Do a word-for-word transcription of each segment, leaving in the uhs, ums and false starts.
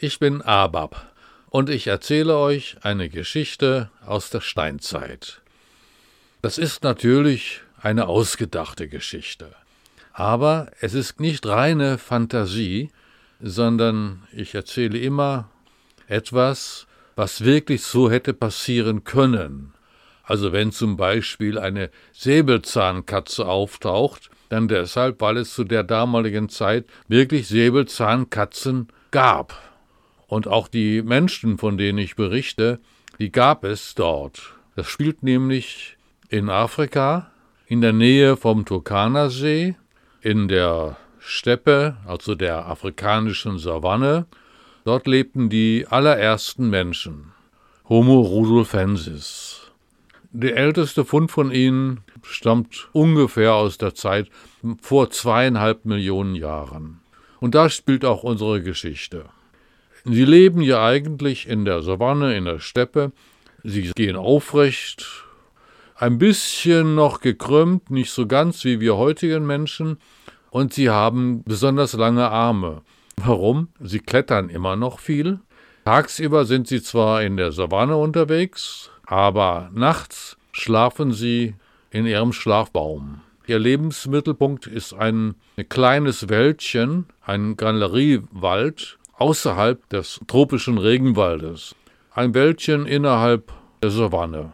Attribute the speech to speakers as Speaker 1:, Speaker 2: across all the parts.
Speaker 1: Ich bin Abab und ich erzähle euch eine Geschichte aus der Steinzeit. Das ist natürlich eine ausgedachte Geschichte, aber es ist nicht reine Fantasie, sondern ich erzähle immer etwas, was wirklich so hätte passieren können. Also wenn zum Beispiel eine Säbelzahnkatze auftaucht, dann deshalb, weil es zu der damaligen Zeit wirklich Säbelzahnkatzen gab. Und auch die Menschen, von denen ich berichte, die gab es dort. Das spielt nämlich in Afrika, in der Nähe vom Turkana-See, in der Steppe, also der afrikanischen Savanne. Dort lebten die allerersten Menschen, Homo rudolfensis. Der älteste Fund von ihnen stammt ungefähr aus der Zeit vor zweieinhalb Millionen Jahren. Und da spielt auch unsere Geschichte. Sie leben ja eigentlich in der Savanne, in der Steppe. Sie gehen aufrecht, ein bisschen noch gekrümmt, nicht so ganz wie wir heutigen Menschen. Und sie haben besonders lange Arme. Warum? Sie klettern immer noch viel. Tagsüber sind sie zwar in der Savanne unterwegs, aber nachts schlafen sie in ihrem Schlafbaum. Ihr Lebensmittelpunkt ist ein, ein kleines Wäldchen, ein Galeriewald außerhalb des tropischen Regenwaldes. Ein Wäldchen innerhalb der Savanne.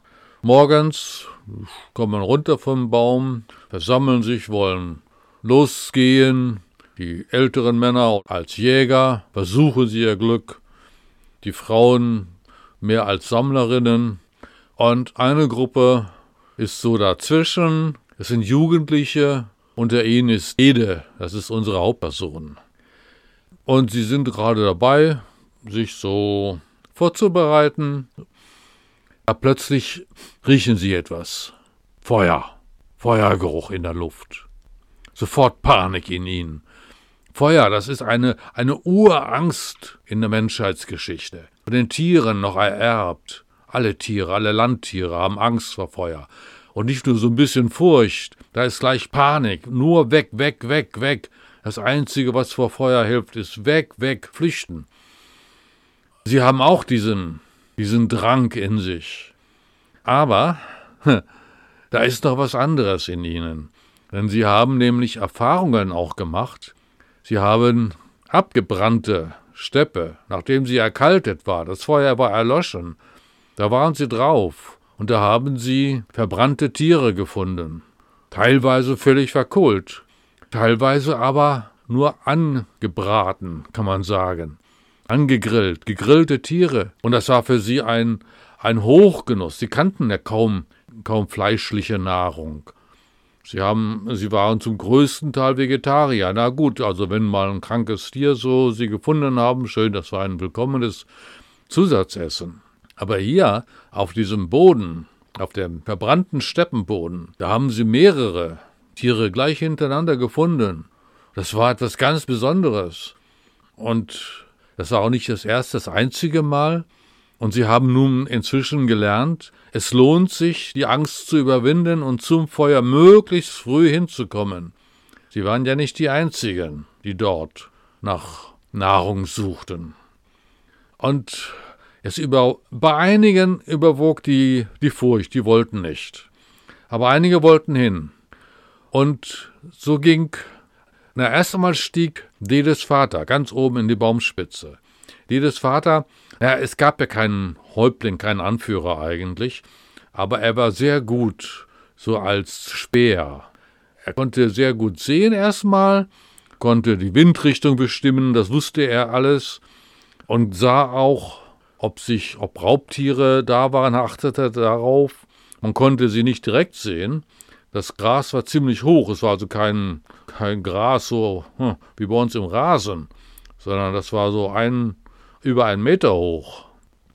Speaker 1: Morgens kommen runter vom Baum, versammeln sich, wollen losgehen. Die älteren Männer als Jäger versuchen sie ihr Glück. Die Frauen mehr als Sammlerinnen. Und eine Gruppe ist so dazwischen. Es sind Jugendliche. Unter ihnen ist Ede, das ist unsere Hauptperson. Und sie sind gerade dabei, sich so vorzubereiten. Aber plötzlich riechen sie etwas. Feuer. Feuergeruch in der Luft. Sofort Panik in ihnen. Feuer, das ist eine, eine Urangst in der Menschheitsgeschichte. Von den Tieren noch ererbt. Alle Tiere, alle Landtiere haben Angst vor Feuer. Und nicht nur so ein bisschen Furcht, da ist gleich Panik. Nur weg, weg, weg, weg. Das Einzige, was vor Feuer hilft, ist weg, weg, flüchten. Sie haben auch diesen, diesen Drang in sich. Aber da ist noch was anderes in ihnen. Denn sie haben nämlich Erfahrungen auch gemacht. Sie haben abgebrannte Steppe, nachdem sie erkaltet war. Das Feuer war erloschen. Da waren sie drauf und da haben sie verbrannte Tiere gefunden. Teilweise völlig verkohlt, teilweise aber nur angebraten, kann man sagen. Angegrillt, gegrillte Tiere. Und das war für sie ein, ein Hochgenuss. Sie kannten ja kaum, kaum fleischliche Nahrung. Sie haben, sie waren zum größten Teil Vegetarier. Na gut, also wenn mal ein krankes Tier so sie gefunden haben, schön, das war ein willkommenes Zusatzessen. Aber hier, auf diesem Boden, auf dem verbrannten Steppenboden, da haben sie mehrere Tiere gleich hintereinander gefunden. Das war etwas ganz Besonderes. Und das war auch nicht das erste, das einzige Mal. Und sie haben nun inzwischen gelernt, es lohnt sich, die Angst zu überwinden und zum Feuer möglichst früh hinzukommen. Sie waren ja nicht die Einzigen, die dort nach Nahrung suchten. Und es über, bei einigen überwog die, die Furcht, die wollten nicht. Aber einige wollten hin. Und so ging, na erst einmal stieg Dedes Vater ganz oben in die Baumspitze. Dedes Vater, ja, es gab ja keinen Häuptling, keinen Anführer eigentlich, aber er war sehr gut, so als Späher. Er konnte sehr gut sehen erstmal, konnte die Windrichtung bestimmen, das wusste er alles und sah auch, ob sich, ob Raubtiere da waren, achtete darauf. Man konnte sie nicht direkt sehen. Das Gras war ziemlich hoch, es war also kein, kein Gras so hm, wie bei uns im Rasen, sondern das war so ein, über einen Meter hoch.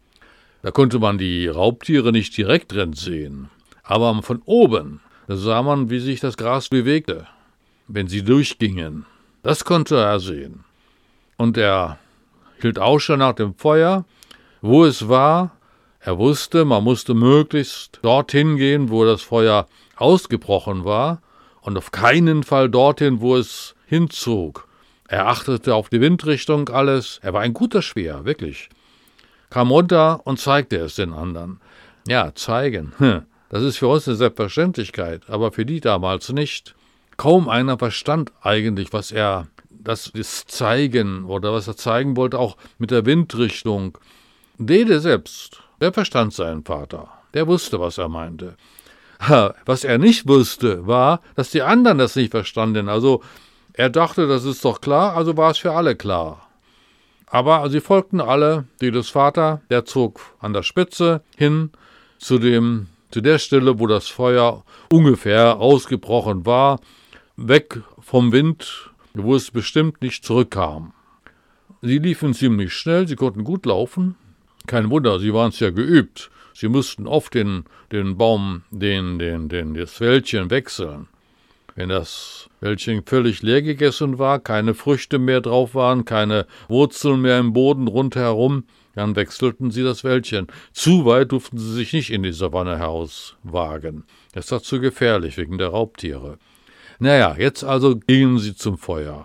Speaker 1: Da konnte man die Raubtiere nicht direkt drin sehen, aber von oben, da sah man, wie sich das Gras bewegte, wenn sie durchgingen. Das konnte er sehen. Und er hielt Ausschau nach dem Feuer, wo es war. Er wusste, man musste möglichst dorthin gehen, wo das Feuer ausgebrochen war und auf keinen Fall dorthin, wo es hinzog. Er achtete auf die Windrichtung, alles. Er war ein guter Späher, wirklich. Kam runter und zeigte es den anderen. Ja, zeigen, hm, das ist für uns eine Selbstverständlichkeit, aber für die damals nicht. Kaum einer verstand eigentlich, was er, das ist Zeigen oder was er zeigen wollte, auch mit der Windrichtung. Dede selbst, der verstand seinen Vater. Der wusste, was er meinte. Was er nicht wusste, war, dass die anderen das nicht verstanden. Also er dachte, das ist doch klar, also war es für alle klar. Aber sie folgten alle, Dedes Vater, der zog an der Spitze hin zu, dem, zu der Stelle, wo das Feuer ungefähr ausgebrochen war, weg vom Wind, wo es bestimmt nicht zurückkam. Sie liefen ziemlich schnell, sie konnten gut laufen. Kein Wunder, sie waren es ja geübt. Sie mussten oft den, den Baum, den, den, den, das Wäldchen wechseln. Wenn das Wäldchen völlig leer gegessen war, keine Früchte mehr drauf waren, keine Wurzeln mehr im Boden rundherum, dann wechselten sie das Wäldchen. Zu weit durften sie sich nicht in die Savanne herauswagen. Das war zu gefährlich wegen der Raubtiere. Naja, jetzt also gingen sie zum Feuer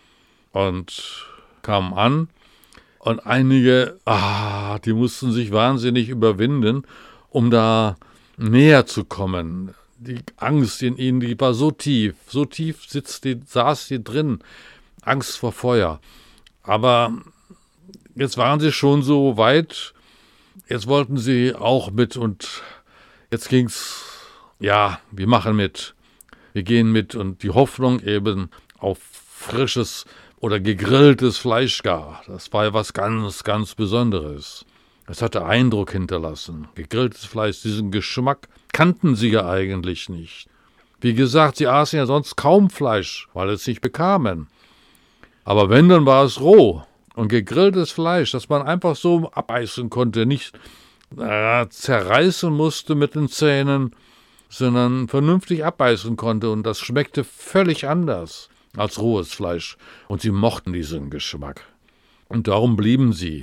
Speaker 1: und kamen an. Und einige, ah, die mussten sich wahnsinnig überwinden, um da näher zu kommen. Die Angst in ihnen, die war so tief, so tief sitzt die, saß die drin, Angst vor Feuer. Aber jetzt waren sie schon so weit, jetzt wollten sie auch mit und jetzt ging's, ja, wir machen mit, wir gehen mit und die Hoffnung eben auf frisches oder gegrilltes Fleisch gar. Das war ja was ganz, ganz Besonderes. Es hatte Eindruck hinterlassen. Gegrilltes Fleisch, diesen Geschmack kannten sie ja eigentlich nicht. Wie gesagt, sie aßen ja sonst kaum Fleisch, weil es nicht bekamen. Aber wenn, dann war es roh. Und gegrilltes Fleisch, das man einfach so abbeißen konnte, nicht äh, zerreißen musste mit den Zähnen, sondern vernünftig abbeißen konnte. Und das schmeckte völlig anders als rohes Fleisch. Und sie mochten diesen Geschmack. Und darum blieben sie.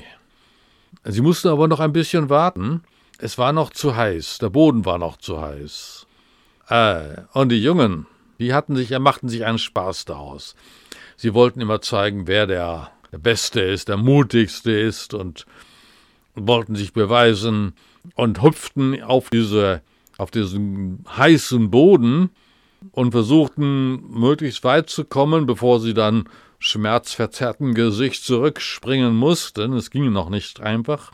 Speaker 1: Sie mussten aber noch ein bisschen warten. Es war noch zu heiß, der Boden war noch zu heiß. Äh, und die Jungen, die hatten sich, machten sich einen Spaß daraus. Sie wollten immer zeigen, wer der, der Beste ist, der Mutigste ist und wollten sich beweisen und hüpften auf, diese, auf diesen heißen Boden und versuchten, möglichst weit zu kommen, bevor sie dann schmerzverzerrtem Gesicht zurückspringen mussten. Es ging noch nicht einfach.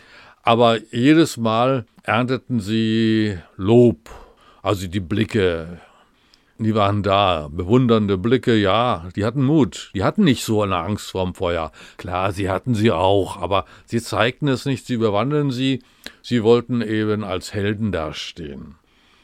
Speaker 1: Aber jedes Mal ernteten sie Lob, also die Blicke, die waren da, bewundernde Blicke, ja, die hatten Mut, die hatten nicht so eine Angst vorm Feuer. Klar, sie hatten sie auch, aber sie zeigten es nicht, sie überwanden sie, sie wollten eben als Helden dastehen.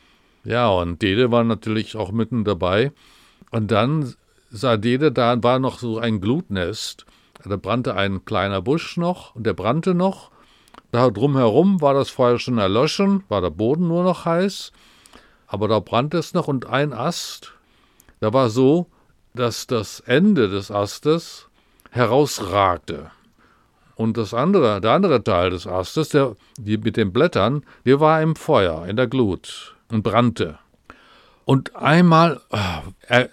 Speaker 1: Ja, und Dede war natürlich auch mitten dabei. Und dann sah Dede, da war noch so ein Glutnest, da brannte ein kleiner Busch noch, und der brannte noch. Da drumherum war das Feuer schon erloschen, war der Boden nur noch heiß, aber da brannte es noch und ein Ast, da war so, dass das Ende des Astes herausragte. Und das andere, der andere Teil des Astes, der, die mit den Blättern, der war im Feuer, in der Glut und brannte. Und einmal, er,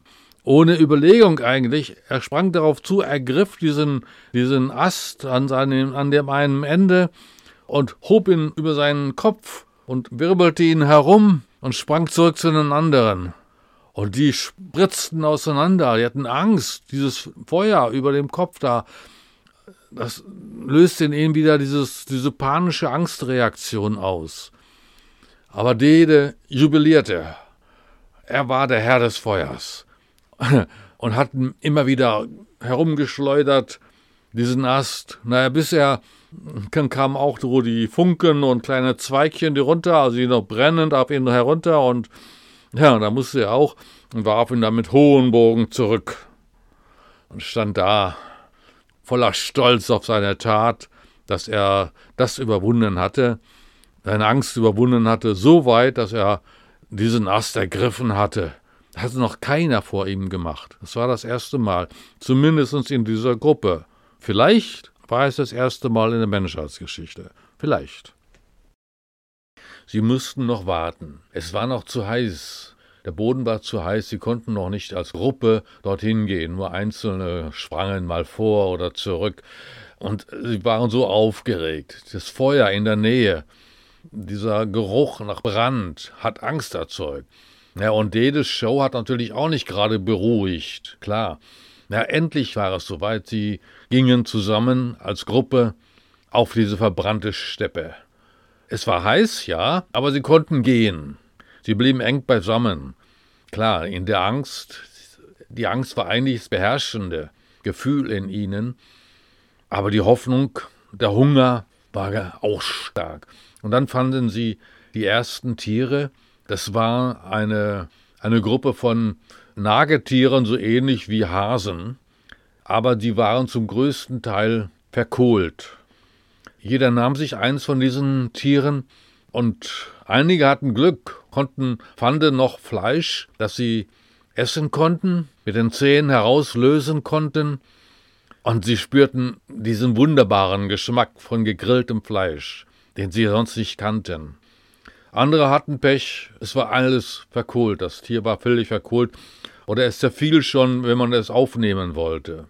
Speaker 1: ohne Überlegung eigentlich, er sprang darauf zu, ergriff diesen, diesen Ast an, seinem, an dem einen Ende und hob ihn über seinen Kopf und wirbelte ihn herum und sprang zurück zu den anderen. Und die spritzten auseinander, die hatten Angst, dieses Feuer über dem Kopf da, das löste in ihnen wieder dieses, diese panische Angstreaktion aus. Aber Dede jubilierte. Er war der Herr des Feuers und hat immer wieder herumgeschleudert, diesen Ast. Naja, bis er, dann kamen auch so die Funken und kleine Zweigchen, die runter, also die noch brennend auf ihn herunter. Und ja, da musste er auch und warf ihn dann mit hohen Bogen zurück und stand da voller Stolz auf seine Tat, dass er das überwunden hatte, seine Angst überwunden hatte, so weit, dass er diesen Ast ergriffen hatte. Das hatte noch keiner vor ihm gemacht. Das war das erste Mal, zumindest in dieser Gruppe. Vielleicht war es das erste Mal in der Menschheitsgeschichte. Vielleicht. Sie mussten noch warten. Es war noch zu heiß. Der Boden war zu heiß, sie konnten noch nicht als Gruppe dorthin gehen, nur Einzelne sprangen mal vor oder zurück. Und sie waren so aufgeregt. Das Feuer in der Nähe, dieser Geruch nach Brand hat Angst erzeugt. Ja, und Dedes Show hat natürlich auch nicht gerade beruhigt, klar. Ja, endlich war es soweit, sie gingen zusammen als Gruppe auf diese verbrannte Steppe. Es war heiß, ja, aber sie konnten gehen. Sie blieben eng beisammen. Klar, in der Angst, die Angst war eigentlich das beherrschende Gefühl in ihnen, aber die Hoffnung, der Hunger war auch stark. Und dann fanden sie die ersten Tiere. Das war eine, eine Gruppe von Nagetieren, so ähnlich wie Hasen, aber die waren zum größten Teil verkohlt. Jeder nahm sich eins von diesen Tieren und einige hatten Glück, konnten, fanden noch Fleisch, das sie essen konnten, mit den Zähnen herauslösen konnten, und sie spürten diesen wunderbaren Geschmack von gegrilltem Fleisch, den sie sonst nicht kannten. Andere hatten Pech, es war alles verkohlt, das Tier war völlig verkohlt, oder es zerfiel schon, wenn man es aufnehmen wollte.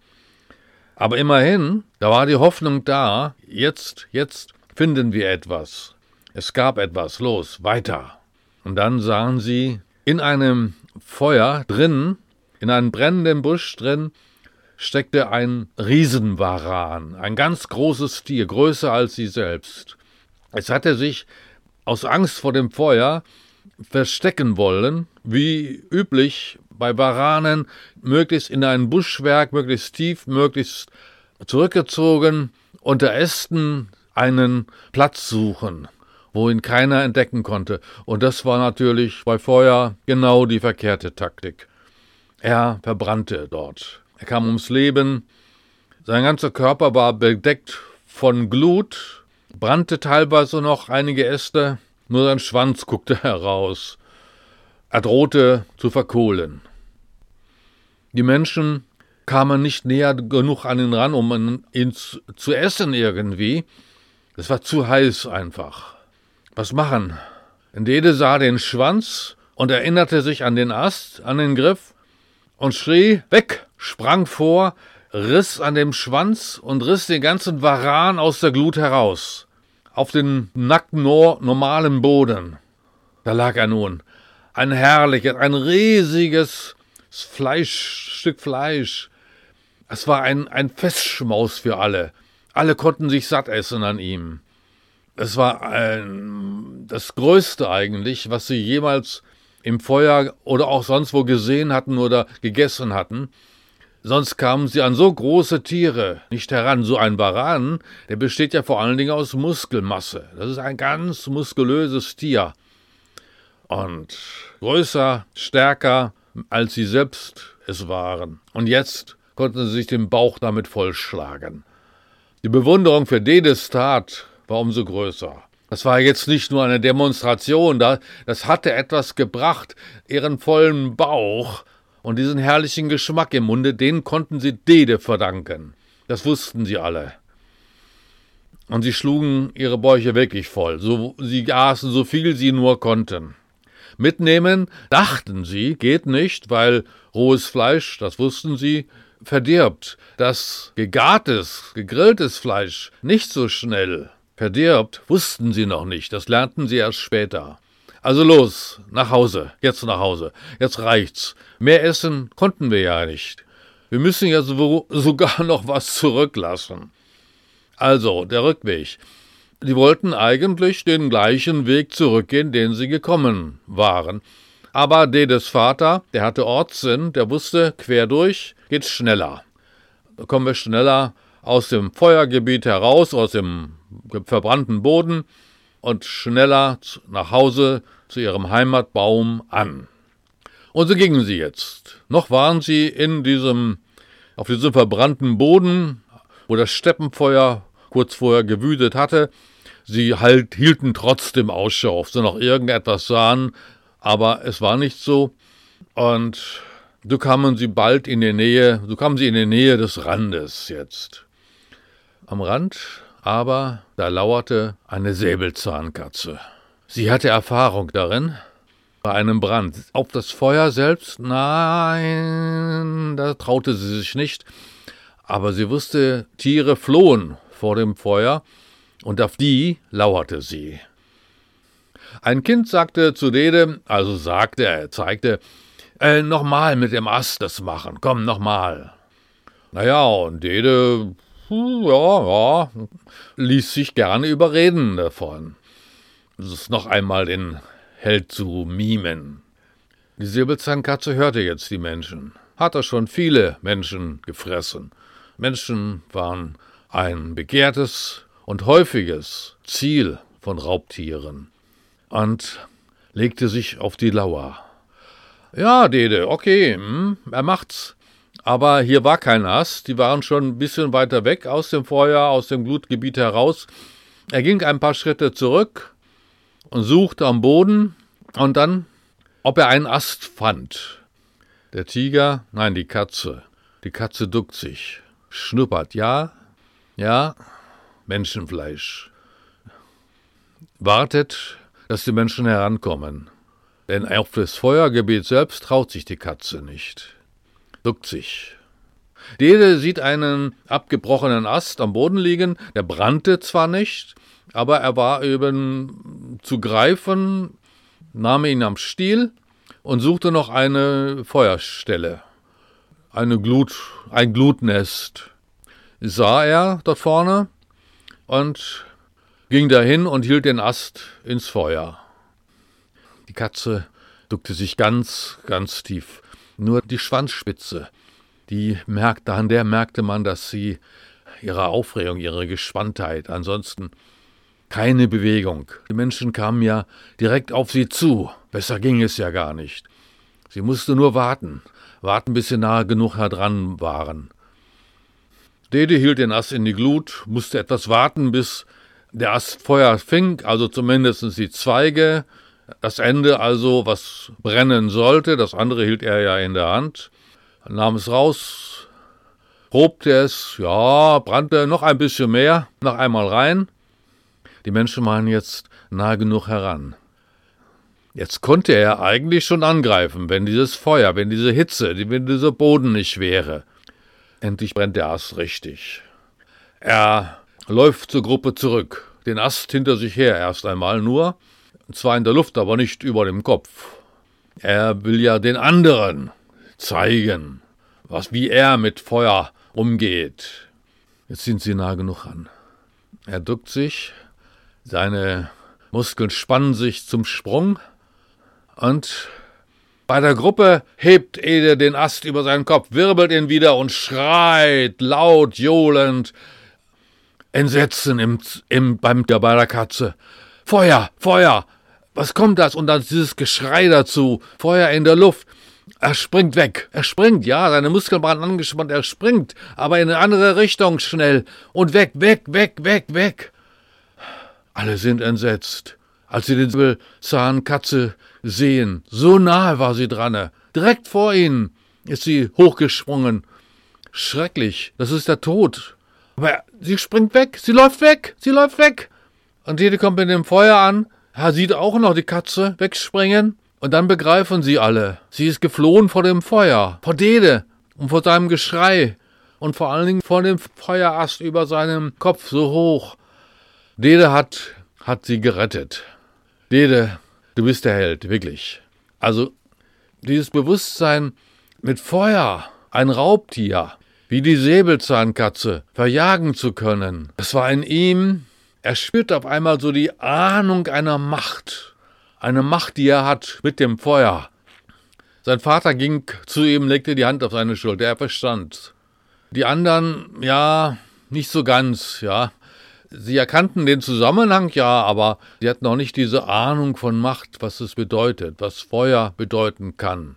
Speaker 1: Aber immerhin, da war die Hoffnung da, jetzt, jetzt finden wir etwas. Es gab etwas, los, weiter. Und dann sahen sie in einem Feuer drin, in einem brennenden Busch drin, steckte ein Riesenvaran, ein ganz großes Tier, größer als sie selbst. Es hatte sich aus Angst vor dem Feuer verstecken wollen, wie üblich bei Varanen, möglichst in ein Buschwerk, möglichst tief, möglichst zurückgezogen, unter Ästen einen Platz suchen, wo ihn keiner entdecken konnte. Und das war natürlich bei Feuer genau die verkehrte Taktik. Er verbrannte dort. Er kam ums Leben, sein ganzer Körper war bedeckt von Glut, brannte teilweise noch einige Äste, nur sein Schwanz guckte heraus. Er drohte zu verkohlen. Die Menschen kamen nicht näher genug an ihn ran, um ihn zu essen irgendwie. Es war zu heiß einfach. Was machen? Dede sah den Schwanz und erinnerte sich an den Ast, an den Griff und schrie, weg, sprang vor, riss an dem Schwanz und riss den ganzen Varan aus der Glut heraus. Auf den nackten, normalen Boden. Da lag er nun. Ein herrliches, ein riesiges Fleisch, Stück Fleisch. Es war ein, ein Festschmaus für alle. Alle konnten sich satt essen an ihm. Es war ein, das Größte eigentlich, was sie jemals im Feuer oder auch sonst wo gesehen hatten oder gegessen hatten. Sonst kamen sie an so große Tiere nicht heran. So ein Varan, der besteht ja vor allen Dingen aus Muskelmasse. Das ist ein ganz muskulöses Tier. Und größer, stärker, als sie selbst es waren. Und jetzt konnten sie sich den Bauch damit vollschlagen. Die Bewunderung für Dedes Tat war umso größer. Das war jetzt nicht nur eine Demonstration, das hatte etwas gebracht, ihren vollen Bauch und diesen herrlichen Geschmack im Munde, den konnten sie Dede verdanken. Das wussten sie alle. Und sie schlugen ihre Bäuche wirklich voll. So, sie aßen so viel sie nur konnten. Mitnehmen, dachten sie, geht nicht, weil rohes Fleisch, das wussten sie, verdirbt. Das gegartes, gegrilltes Fleisch nicht so schnell verdirbt, wussten sie noch nicht. Das lernten sie erst später. Also los, nach Hause, jetzt nach Hause. Jetzt reicht's. Mehr essen konnten wir ja nicht. Wir müssen ja so, sogar noch was zurücklassen. Also, der Rückweg. Die wollten eigentlich den gleichen Weg zurückgehen, den sie gekommen waren. Aber Dedes Vater, der hatte Ortssinn, der wusste, quer durch geht's schneller. Da kommen wir schneller aus dem Feuergebiet heraus, aus dem verbrannten Boden und schneller nach Hause zu ihrem Heimatbaum an. Und so gingen sie jetzt. Noch waren sie in diesem, auf diesem verbrannten Boden, wo das Steppenfeuer kurz vorher gewütet hatte. Sie halt, hielten trotzdem Ausschau, ob sie noch irgendetwas sahen, aber es war nicht so. Und so kamen sie bald in die Nähe, so kamen sie in die Nähe des Randes jetzt. Am Rand aber, da lauerte eine Säbelzahnkatze. Sie hatte Erfahrung darin. bei einem Brand. Auf das Feuer selbst, nein, da traute sie sich nicht. Aber sie wusste, Tiere flohen vor dem Feuer und auf die lauerte sie. Ein Kind sagte zu Dede, also sagte er, zeigte, äh, nochmal mit dem Ast das machen, komm, nochmal. Naja, und Dede, ja, ja, ließ sich gerne überreden davon, es noch einmal den Held zu mimen. Die Säbelzahnkatze hörte jetzt die Menschen, hatte schon viele Menschen gefressen. Menschen waren ein begehrtes und häufiges Ziel von Raubtieren und legte sich auf die Lauer. Ja, Dede, okay, hm, er macht's. Aber hier war kein Ast, die waren schon ein bisschen weiter weg aus dem Feuer, aus dem Glutgebiet heraus. Er ging ein paar Schritte zurück und suchte am Boden und dann, ob er einen Ast fand. Der Tiger, nein, die Katze. Die Katze duckt sich, schnuppert, ja, ja, Menschenfleisch. Wartet, dass die Menschen herankommen. Denn auf das Feuergebiet selbst traut sich die Katze nicht. Duckt sich. Dede sieht einen abgebrochenen Ast am Boden liegen, der brannte zwar nicht, aber er war eben zu greifen, nahm ihn am Stiel und suchte noch eine Feuerstelle, eine Glut, ein Glutnest. Sah er dort vorne und ging dahin und hielt den Ast ins Feuer. Die Katze duckte sich ganz, ganz tief. Nur die Schwanzspitze, die merkte, an der merkte man, dass sie ihre Aufregung, ihre Gespanntheit, ansonsten keine Bewegung. Die Menschen kamen ja direkt auf sie zu. Besser ging es ja gar nicht. Sie musste nur warten, warten, bis sie nahe genug heran waren. Dede hielt den Ast in die Glut, musste etwas warten, bis der Ast Feuer fing, also zumindest die Zweige, das Ende also, was brennen sollte, das andere hielt er ja in der Hand, nahm es raus, probte es, ja, brannte noch ein bisschen mehr, noch einmal rein. Die Menschen waren jetzt nahe genug heran. Jetzt konnte er eigentlich schon angreifen, wenn dieses Feuer, wenn diese Hitze, wenn dieser Boden nicht wäre. Endlich brennt der Ast richtig. Er läuft zur Gruppe zurück, den Ast hinter sich her erst einmal nur, und zwar in der Luft, aber nicht über dem Kopf. Er will ja den anderen zeigen, was, wie er mit Feuer umgeht. Jetzt sind sie nah genug ran. Er duckt sich, seine Muskeln spannen sich zum Sprung und bei der Gruppe hebt Dede den Ast über seinen Kopf, wirbelt ihn wieder und schreit laut, johlend, Entsetzen im, im, beim, bei der Katze. Feuer, Feuer! Was kommt das? Und dann dieses Geschrei dazu. Feuer in der Luft. Er springt weg. Er springt, ja, seine Muskeln waren angespannt. Er springt, aber in eine andere Richtung schnell. Und weg, weg, weg, weg, weg. Alle sind entsetzt, als sie den Säbelzahnkatze sehen. So nahe war sie dran. Direkt vor ihnen ist sie hochgesprungen. Schrecklich, das ist der Tod. Aber sie springt weg, sie läuft weg, sie läuft weg. Und Dede kommt mit dem Feuer an. Er sieht auch noch die Katze wegspringen. Und dann begreifen sie alle. Sie ist geflohen vor dem Feuer, vor Dede und vor seinem Geschrei. Und vor allen Dingen vor dem Feuerast über seinem Kopf so hoch. Dede hat, hat sie gerettet. Dede, du bist der Held, wirklich. Also dieses Bewusstsein, mit Feuer ein Raubtier, wie die Säbelzahnkatze, verjagen zu können, das war in ihm. Er spürt auf einmal so die Ahnung einer Macht. Eine Macht, die er hat mit dem Feuer. Sein Vater ging zu ihm, legte die Hand auf seine Schulter. Er verstand. Die anderen, ja, nicht so ganz, ja. Sie erkannten den Zusammenhang, ja, aber sie hatten noch nicht diese Ahnung von Macht, was es bedeutet, was Feuer bedeuten kann.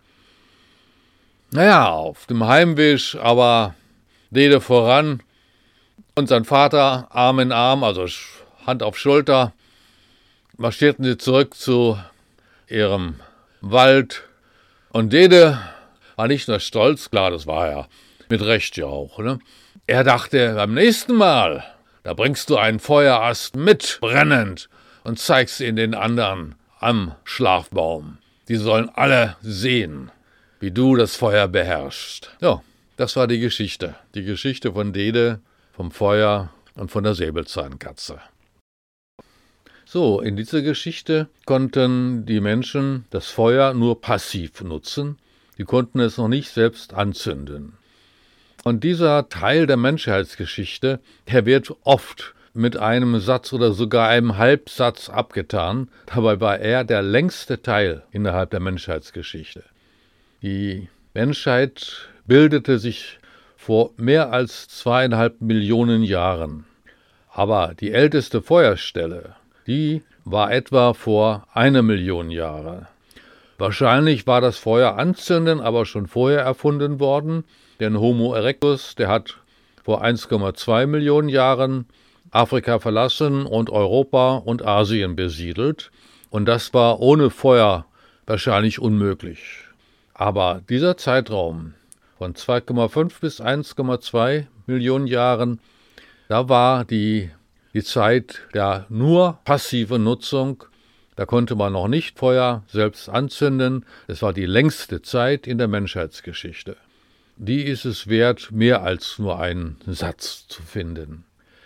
Speaker 1: Naja, auf dem Heimweg, aber Dede voran und sein Vater Arm in Arm, also Hand auf Schulter, marschierten sie zurück zu ihrem Wald. Und Dede war nicht nur stolz, klar, das war er, mit Recht ja auch, ne? Er dachte, beim nächsten Mal, da bringst du einen Feuerast mit, brennend, und zeigst ihn den anderen am Schlafbaum. die sollen alle sehen, wie du das Feuer beherrschst. Ja, das war die Geschichte. Die Geschichte von Dede, vom Feuer und von der Säbelzahnkatze. So, in dieser Geschichte konnten die Menschen das Feuer nur passiv nutzen. Die konnten es noch nicht selbst anzünden. Und dieser Teil der Menschheitsgeschichte, der wird oft mit einem Satz oder sogar einem Halbsatz abgetan. Dabei war er der längste Teil innerhalb der Menschheitsgeschichte. Die Menschheit bildete sich vor mehr als zweieinhalb Millionen Jahren. Aber die älteste Feuerstelle, die war etwa vor einer Million Jahre. Wahrscheinlich war das Feuer anzünden aber schon vorher erfunden worden, denn Homo erectus, der hat vor eins Komma zwei Millionen Jahren Afrika verlassen und Europa und Asien besiedelt. Und das war ohne Feuer wahrscheinlich unmöglich. Aber dieser Zeitraum von zwei Komma fünf bis eins Komma zwei Millionen Jahren, da war die, die Zeit der nur passiven Nutzung. Da konnte man noch nicht Feuer selbst anzünden. Es war die längste Zeit in der Menschheitsgeschichte. Die ist es wert, mehr als nur einen Satz zu finden.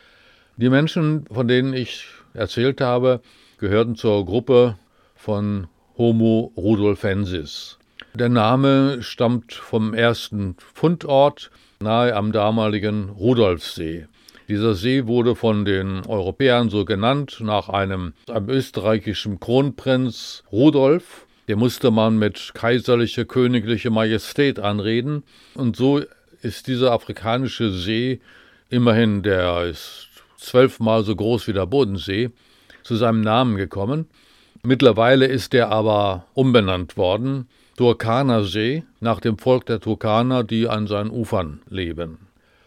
Speaker 1: Die Menschen, von denen ich erzählt habe, gehörten zur Gruppe von Homo rudolfensis. Der Name stammt vom ersten Fundort nahe am damaligen Rudolfsee. Dieser See wurde von den Europäern so genannt, nach einem, einem österreichischen Kronprinz Rudolf. Den musste man mit kaiserlicher, königlicher Majestät anreden. Und so ist dieser afrikanische See, immerhin der ist zwölfmal so groß wie der Bodensee, zu seinem Namen gekommen. Mittlerweile ist er aber umbenannt worden, Turkaner See, nach dem Volk der Turkaner, die an seinen Ufern leben.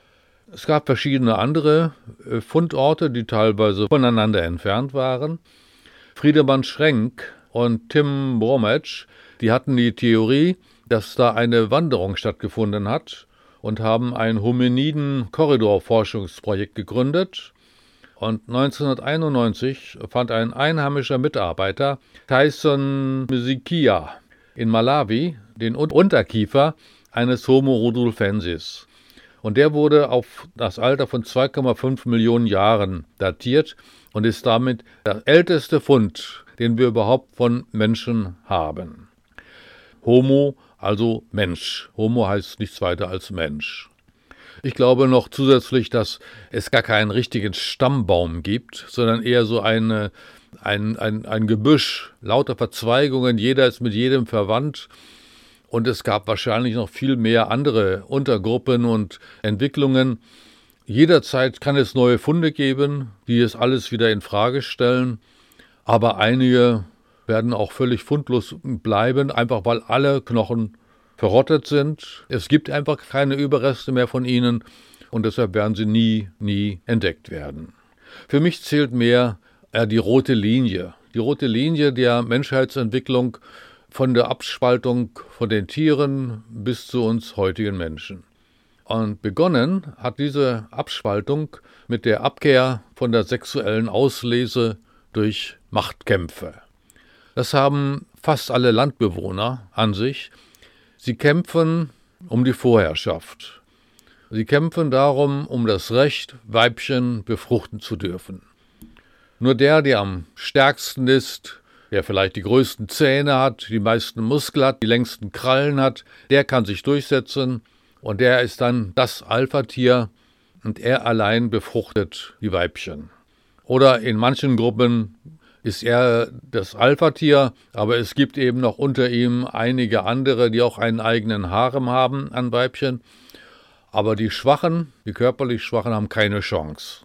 Speaker 1: Es gab verschiedene andere Fundorte, die teilweise voneinander entfernt waren. Friedemann Schrenk und Tim Brometsch, die hatten die Theorie, dass da eine Wanderung stattgefunden hat und haben ein Hominiden-Korridor-Forschungsprojekt gegründet. Und neunzehnhunderteinundneunzig fand ein einheimischer Mitarbeiter, Tyson Misikia, in Malawi den Unterkiefer eines Homo rudolfensis. Und der wurde auf das Alter von zwei Komma fünf Millionen Jahren datiert und ist damit der älteste Fund, den wir überhaupt von Menschen haben. Homo, also Mensch. Homo heißt nichts weiter als Mensch. Ich glaube noch zusätzlich, dass es gar keinen richtigen Stammbaum gibt, sondern eher so eine, ein, ein, ein Gebüsch, lauter Verzweigungen, jeder ist mit jedem verwandt. Und es gab wahrscheinlich noch viel mehr andere Untergruppen und Entwicklungen. Jederzeit kann es neue Funde geben, die es alles wieder in Frage stellen. Aber einige werden auch völlig fundlos bleiben, einfach weil alle Knochen verrottet sind. Es gibt einfach keine Überreste mehr von ihnen und deshalb werden sie nie, nie entdeckt werden. Für mich zählt mehr äh, die rote Linie. Die rote Linie der Menschheitsentwicklung von der Abspaltung von den Tieren bis zu uns heutigen Menschen. Und begonnen hat diese Abspaltung mit der Abkehr von der sexuellen Auslese durch Machtkämpfe. Das haben fast alle Landbewohner an sich. Sie kämpfen um die Vorherrschaft. Sie kämpfen darum, um das Recht, Weibchen befruchten zu dürfen. Nur der, der am stärksten ist, der vielleicht die größten Zähne hat, die meisten Muskeln hat, die längsten Krallen hat, der kann sich durchsetzen und der ist dann das Alpha-Tier und er allein befruchtet die Weibchen. Oder in manchen Gruppen ist er das Alpha-Tier, aber es gibt eben noch unter ihm einige andere, die auch einen eigenen Harem haben an Weibchen. Aber die Schwachen, die körperlich Schwachen, haben keine Chance.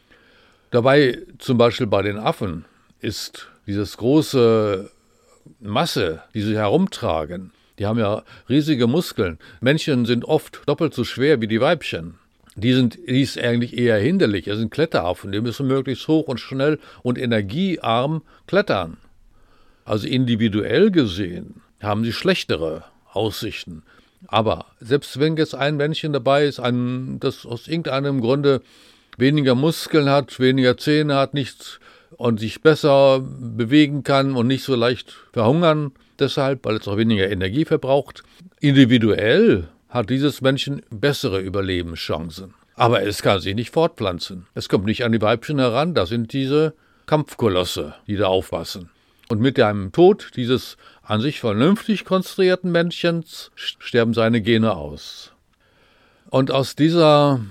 Speaker 1: Dabei, zum Beispiel bei den Affen, ist dieses große Masse, die sie herumtragen, die haben ja riesige Muskeln. Männchen sind oft doppelt so schwer wie die Weibchen. Die sind die ist eigentlich eher hinderlich. Das sind Kletteraffen, die müssen möglichst hoch und schnell und energiearm klettern. Also individuell gesehen haben sie schlechtere Aussichten. Aber selbst wenn jetzt ein Männchen dabei ist, ein, das aus irgendeinem Grunde weniger Muskeln hat, weniger Zähne hat, nichts und sich besser bewegen kann und nicht so leicht verhungern deshalb, weil es auch weniger Energie verbraucht. Individuell hat dieses Männchen bessere Überlebenschancen. Aber es kann sich nicht fortpflanzen. Es kommt nicht an die Weibchen heran, das sind diese Kampfkolosse, die da aufpassen. Und mit dem Tod dieses an sich vernünftig konstruierten Männchens sterben seine Gene aus. Und aus dieser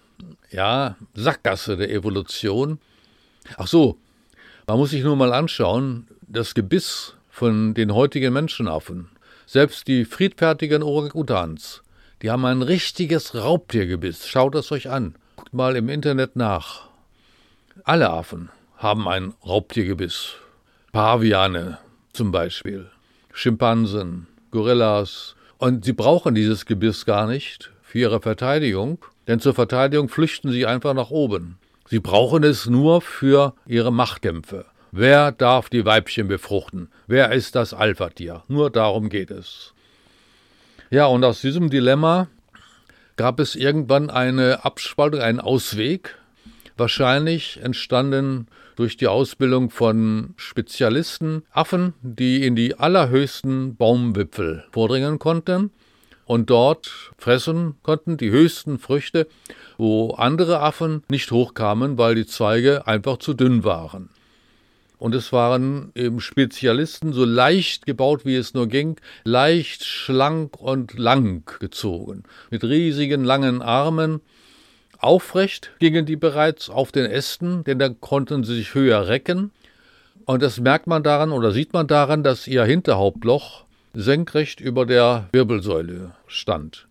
Speaker 1: ja, Sackgasse der Evolution, ach so, man muss sich nur mal anschauen, das Gebiss von den heutigen Menschenaffen, selbst die friedfertigen Orang-Utans, die haben ein richtiges Raubtiergebiss. Schaut es euch an. Guckt mal im Internet nach. Alle Affen haben ein Raubtiergebiss. Paviane zum Beispiel, Schimpansen, Gorillas. Und sie brauchen dieses Gebiss gar nicht für ihre Verteidigung, denn zur Verteidigung flüchten sie einfach nach oben. Sie brauchen es nur für ihre Machtkämpfe. Wer darf die Weibchen befruchten? Wer ist das Alpha-Tier? Nur darum geht es. Ja, und aus diesem Dilemma gab es irgendwann eine Abspaltung, einen Ausweg, wahrscheinlich entstanden durch die Ausbildung von Spezialisten, Affen, die in die allerhöchsten Baumwipfel vordringen konnten und dort fressen konnten, die höchsten Früchte, wo andere Affen nicht hochkamen, weil die Zweige einfach zu dünn waren. Und es waren eben Spezialisten, so leicht gebaut, wie es nur ging, leicht, schlank und lang gezogen, mit riesigen, langen Armen. Aufrecht gingen die bereits auf den Ästen, denn dann konnten sie sich höher recken. Und das merkt man daran oder sieht man daran, dass ihr Hinterhauptloch senkrecht über der Wirbelsäule stand.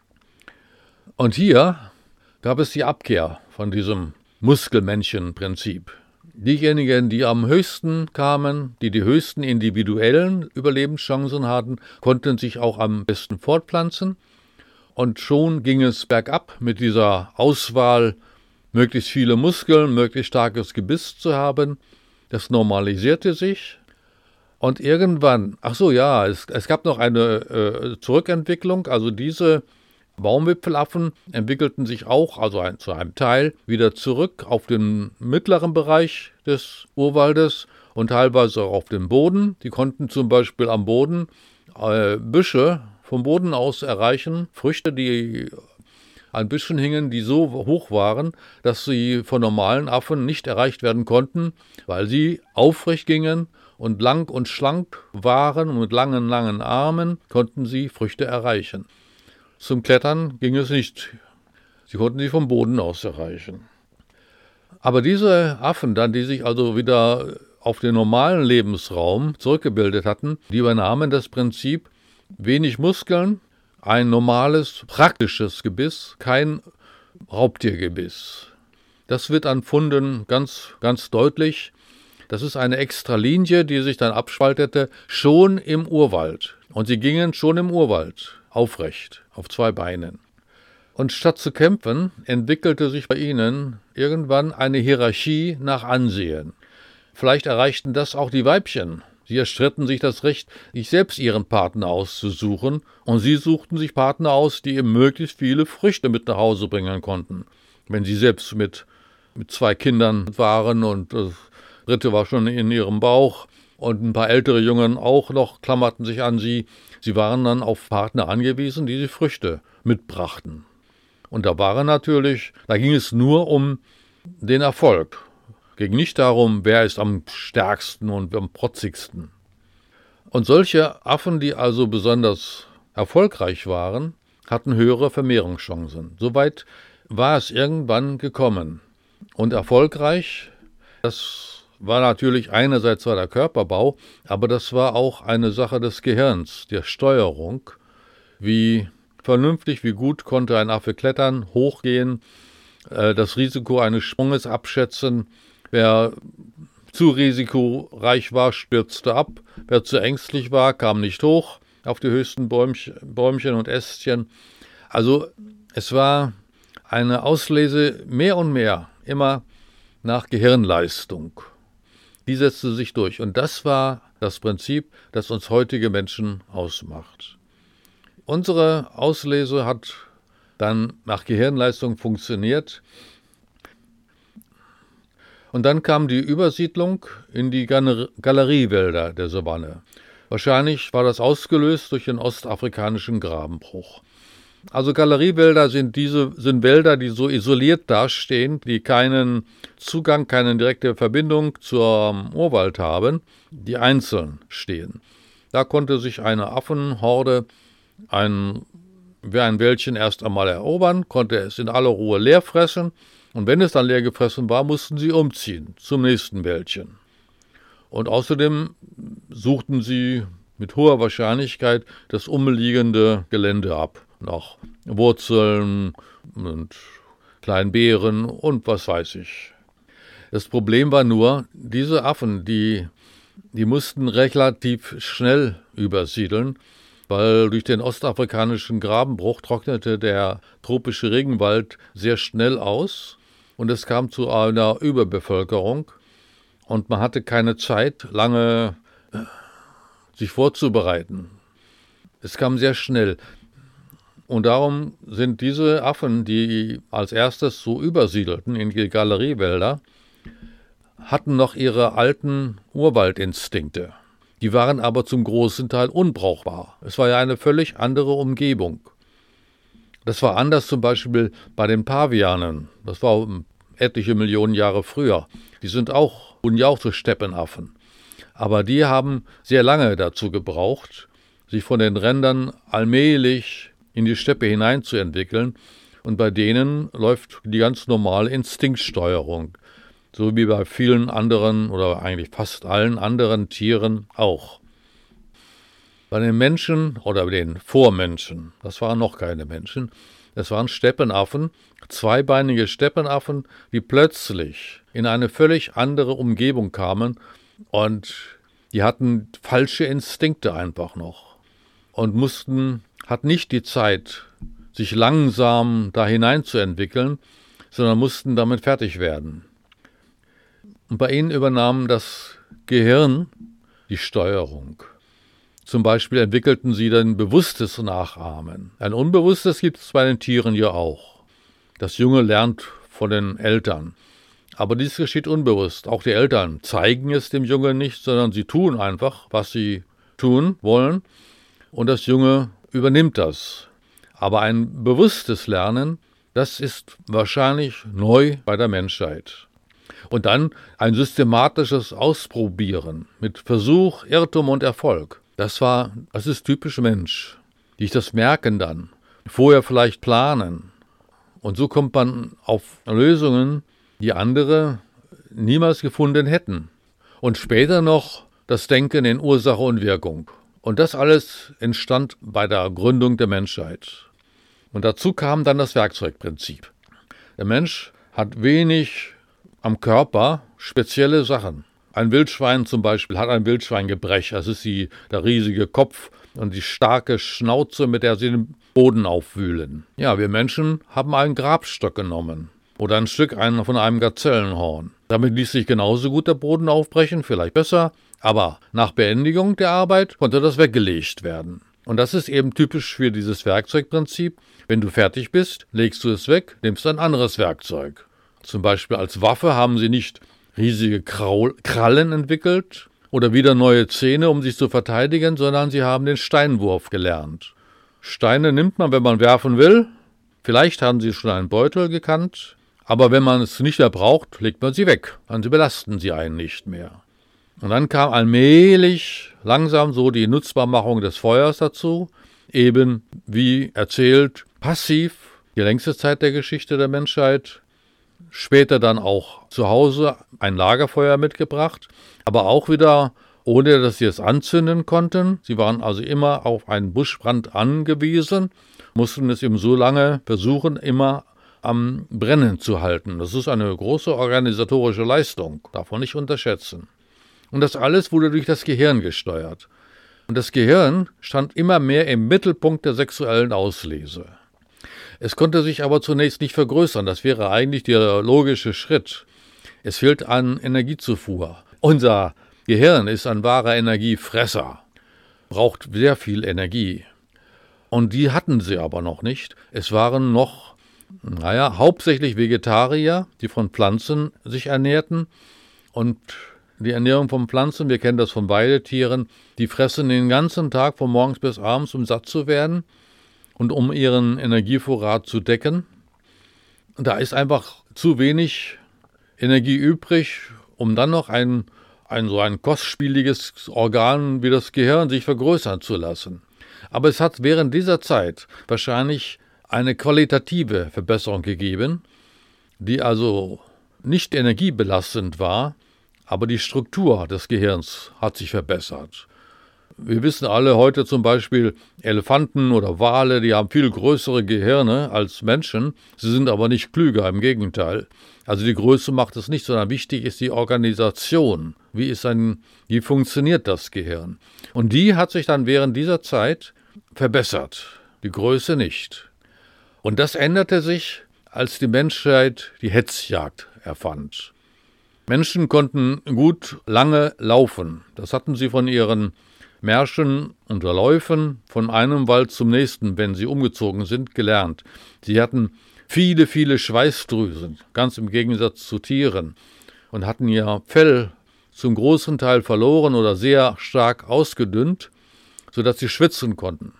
Speaker 1: Und hier gab es die Abkehr von diesem Muskelmännchen-Prinzip. Diejenigen, die am höchsten kamen, die die höchsten individuellen Überlebenschancen hatten, konnten sich auch am besten fortpflanzen. Und schon ging es bergab mit dieser Auswahl, möglichst viele Muskeln, möglichst starkes Gebiss zu haben. Das normalisierte sich. Und irgendwann, ach so, ja, es, es gab noch eine äh, Zurückentwicklung. Also diese Baumwipfelaffen entwickelten sich auch, also ein, zu einem Teil, wieder zurück auf den mittleren Bereich des Urwaldes und teilweise auch auf den Boden. Die konnten zum Beispiel am Boden äh, Büsche vom Boden aus erreichen, Früchte, die an Büschen hingen, die so hoch waren, dass sie von normalen Affen nicht erreicht werden konnten, weil sie aufrecht gingen und lang und schlank waren und mit langen, langen Armen konnten sie Früchte erreichen. Zum Klettern ging es nicht. Sie konnten sie vom Boden aus erreichen. Aber diese Affen dann, die sich also wieder auf den normalen Lebensraum zurückgebildet hatten, die übernahmen das Prinzip wenig Muskeln, ein normales, praktisches Gebiss, kein Raubtiergebiss. Das wird an Funden ganz, ganz deutlich. Das ist eine Extralinie, die sich dann abspaltete, schon im Urwald. Und sie gingen schon im Urwald aufrecht, auf zwei Beinen. Und statt zu kämpfen, entwickelte sich bei ihnen irgendwann eine Hierarchie nach Ansehen. Vielleicht erreichten das auch die Weibchen. Sie erstritten sich das Recht, sich selbst ihren Partner auszusuchen, und sie suchten sich Partner aus, die eben möglichst viele Früchte mit nach Hause bringen konnten. Wenn sie selbst mit, mit zwei Kindern waren und das dritte war schon in ihrem Bauch und ein paar ältere Jungen auch noch klammerten sich an sie. Sie waren dann auf Partner angewiesen, die sie Früchte mitbrachten. Und da waren natürlich, da ging es nur um den Erfolg. Ging nicht darum, wer ist am stärksten und am protzigsten. Und solche Affen, die also besonders erfolgreich waren, hatten höhere Vermehrungschancen. Soweit war es irgendwann gekommen. Und erfolgreich, das war natürlich einerseits war der Körperbau, aber das war auch eine Sache des Gehirns, der Steuerung. Wie vernünftig, wie gut konnte ein Affe klettern, hochgehen, das Risiko eines Sprunges abschätzen. Wer zu risikoreich war, stürzte ab. Wer zu ängstlich war, kam nicht hoch auf die höchsten Bäumchen und Ästchen. Also es war eine Auslese mehr und mehr, immer nach Gehirnleistung. Die setzte sich durch. Und das war das Prinzip, das uns heutige Menschen ausmacht. Unsere Auslese hat dann nach Gehirnleistung funktioniert. Und dann kam die Übersiedlung in die Galeriewälder der Savanne. Wahrscheinlich war das ausgelöst durch den ostafrikanischen Grabenbruch. Also Galeriewälder sind diese sind Wälder, die so isoliert dastehen, die keinen Zugang, keine direkte Verbindung zur Urwald haben, die einzeln stehen. Da konnte sich eine Affenhorde ein, wie ein Wäldchen erst einmal erobern, konnte es in aller Ruhe leer fressen, und wenn es dann leer gefressen war, mussten sie umziehen zum nächsten Wäldchen. Und außerdem suchten sie mit hoher Wahrscheinlichkeit das umliegende Gelände ab. Nach Wurzeln und kleinen Beeren und was weiß ich. Das Problem war nur, diese Affen, die, die mussten relativ schnell übersiedeln, weil durch den ostafrikanischen Grabenbruch trocknete der tropische Regenwald sehr schnell aus und es kam zu einer Überbevölkerung und man hatte keine Zeit, lange sich vorzubereiten. Es kam sehr schnell. Und darum sind diese Affen, die als erstes so übersiedelten in die Galeriewälder, hatten noch ihre alten Urwaldinstinkte. Die waren aber zum großen Teil unbrauchbar. Es war ja eine völlig andere Umgebung. Das war anders zum Beispiel bei den Pavianen. Das war etliche Millionen Jahre früher. Die sind auch, wurden ja auch zu Steppenaffen. Aber die haben sehr lange dazu gebraucht, sich von den Rändern allmählich in die Steppe hineinzuentwickeln. Und bei denen läuft die ganz normale Instinktsteuerung, so wie bei vielen anderen oder eigentlich fast allen anderen Tieren auch. Bei den Menschen oder den Vormenschen, das waren noch keine Menschen, das waren Steppenaffen, zweibeinige Steppenaffen, die plötzlich in eine völlig andere Umgebung kamen und die hatten falsche Instinkte einfach noch und mussten hat nicht die Zeit, sich langsam da hineinzuentwickeln, sondern mussten damit fertig werden. Und bei ihnen übernahm das Gehirn die Steuerung. Zum Beispiel entwickelten sie dann bewusstes Nachahmen. Ein unbewusstes gibt es bei den Tieren ja auch. Das Junge lernt von den Eltern. Aber dies geschieht unbewusst. Auch die Eltern zeigen es dem Jungen nicht, sondern sie tun einfach, was sie tun wollen. Und das Junge übernimmt das. Aber ein bewusstes Lernen, das ist wahrscheinlich neu bei der Menschheit. Und dann ein systematisches Ausprobieren mit Versuch, Irrtum und Erfolg. Das war, das ist typisch Mensch. Sich das merken dann, vorher vielleicht planen. Und so kommt man auf Lösungen, die andere niemals gefunden hätten. Und später noch das Denken in Ursache und Wirkung. Und das alles entstand bei der Gründung der Menschheit. Und dazu kam dann das Werkzeugprinzip. Der Mensch hat wenig am Körper spezielle Sachen. Ein Wildschwein zum Beispiel hat ein Wildschweingebrech. Das ist die, der riesige Kopf und die starke Schnauze, mit der sie den Boden aufwühlen. Ja, wir Menschen haben einen Grabstock genommen oder ein Stück von einem Gazellenhorn. Damit ließ sich genauso gut der Boden aufbrechen, vielleicht besser. Aber nach Beendigung der Arbeit konnte das weggelegt werden. Und das ist eben typisch für dieses Werkzeugprinzip. Wenn du fertig bist, legst du es weg, nimmst ein anderes Werkzeug. Zum Beispiel als Waffe haben sie nicht riesige Kraul- Krallen entwickelt oder wieder neue Zähne, um sich zu verteidigen, sondern sie haben den Steinwurf gelernt. Steine nimmt man, wenn man werfen will. Vielleicht haben sie schon einen Beutel gekannt. Aber wenn man es nicht mehr braucht, legt man sie weg. Dann belasten sie einen nicht mehr. Und dann kam allmählich langsam so die Nutzbarmachung des Feuers dazu, eben wie erzählt, passiv, die längste Zeit der Geschichte der Menschheit, später dann auch zu Hause ein Lagerfeuer mitgebracht, aber auch wieder ohne, dass sie es anzünden konnten. Sie waren also immer auf einen Buschbrand angewiesen, mussten es eben so lange versuchen, immer am Brennen zu halten. Das ist eine große organisatorische Leistung, darf man nicht unterschätzen. Und das alles wurde durch das Gehirn gesteuert. Und das Gehirn stand immer mehr im Mittelpunkt der sexuellen Auslese. Es konnte sich aber zunächst nicht vergrößern. Das wäre eigentlich der logische Schritt. Es fehlt an Energiezufuhr. Unser Gehirn ist ein wahrer Energiefresser, braucht sehr viel Energie. Und die hatten sie aber noch nicht. Es waren noch, naja, hauptsächlich Vegetarier, die von Pflanzen sich ernährten und die Ernährung von Pflanzen, wir kennen das von Weidetieren, die fressen den ganzen Tag von morgens bis abends, um satt zu werden und um ihren Energievorrat zu decken. Und da ist einfach zu wenig Energie übrig, um dann noch ein, ein so ein kostspieliges Organ wie das Gehirn sich vergrößern zu lassen. Aber es hat während dieser Zeit wahrscheinlich eine qualitative Verbesserung gegeben, die also nicht energiebelastend war, aber die Struktur des Gehirns hat sich verbessert. Wir wissen alle heute zum Beispiel, Elefanten oder Wale, die haben viel größere Gehirne als Menschen, sie sind aber nicht klüger, im Gegenteil. Also die Größe macht es nicht, sondern wichtig ist die Organisation. Wie ist ein, wie funktioniert das Gehirn? Und die hat sich dann während dieser Zeit verbessert, die Größe nicht. Und das änderte sich, als die Menschheit die Hetzjagd erfand. Menschen konnten gut lange laufen. Das hatten sie von ihren Märschen und Läufen von einem Wald zum nächsten, wenn sie umgezogen sind, gelernt. Sie hatten viele, viele Schweißdrüsen, ganz im Gegensatz zu Tieren, und hatten ihr Fell zum großen Teil verloren oder sehr stark ausgedünnt, sodass sie schwitzen konnten.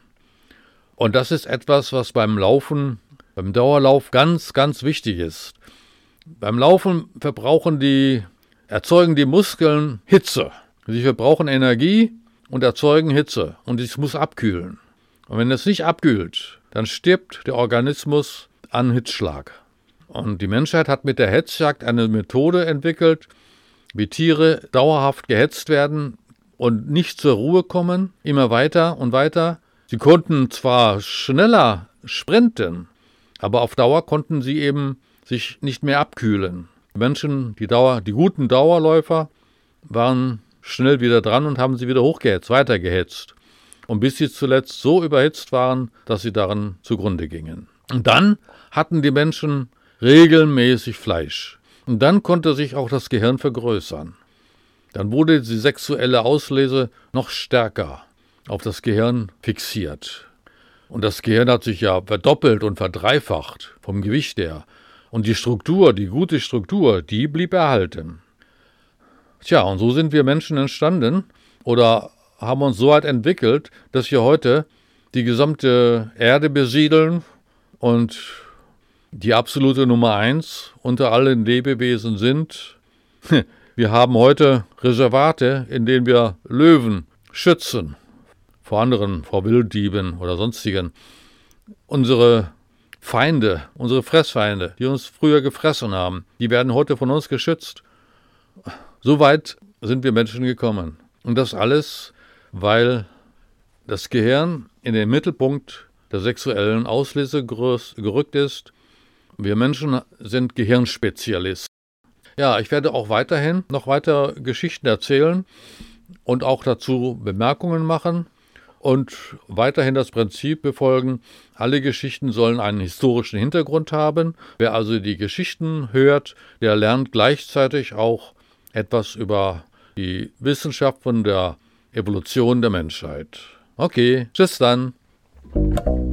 Speaker 1: Und das ist etwas, was beim Laufen, beim Dauerlauf ganz, ganz wichtig ist. Beim Laufen verbrauchen die, erzeugen die Muskeln Hitze. Sie verbrauchen Energie und erzeugen Hitze. Und es muss abkühlen. Und wenn es nicht abkühlt, dann stirbt der Organismus an Hitzschlag. Und die Menschheit hat mit der Hetzjagd eine Methode entwickelt, wie Tiere dauerhaft gehetzt werden und nicht zur Ruhe kommen, immer weiter und weiter. Sie konnten zwar schneller sprinten, aber auf Dauer konnten sie eben sich nicht mehr abkühlen. Die Menschen, die, Dauer, die guten Dauerläufer, waren schnell wieder dran und haben sie wieder hochgehetzt, weitergehetzt. Und bis sie zuletzt so überhitzt waren, dass sie daran zugrunde gingen. Und dann hatten die Menschen regelmäßig Fleisch. Und dann konnte sich auch das Gehirn vergrößern. Dann wurde die sexuelle Auslese noch stärker auf das Gehirn fixiert. Und das Gehirn hat sich ja verdoppelt und verdreifacht vom Gewicht her. Und die Struktur, die gute Struktur, die blieb erhalten. Tja, und so sind wir Menschen entstanden oder haben uns so weit entwickelt, dass wir heute die gesamte Erde besiedeln und die absolute Nummer eins unter allen Lebewesen sind. Wir haben heute Reservate, in denen wir Löwen schützen vor anderen, vor Wilddieben oder sonstigen. Unsere Feinde, unsere Fressfeinde, die uns früher gefressen haben, die werden heute von uns geschützt. So weit sind wir Menschen gekommen. Und das alles, weil das Gehirn in den Mittelpunkt der sexuellen Auslese gerückt ist. Wir Menschen sind Gehirnspezialisten. Ja, ich werde auch weiterhin noch weiter Geschichten erzählen und auch dazu Bemerkungen machen und weiterhin das Prinzip befolgen, alle Geschichten sollen einen historischen Hintergrund haben. Wer also die Geschichten hört, der lernt gleichzeitig auch etwas über die Wissenschaft von der Evolution der Menschheit. Okay, tschüss dann.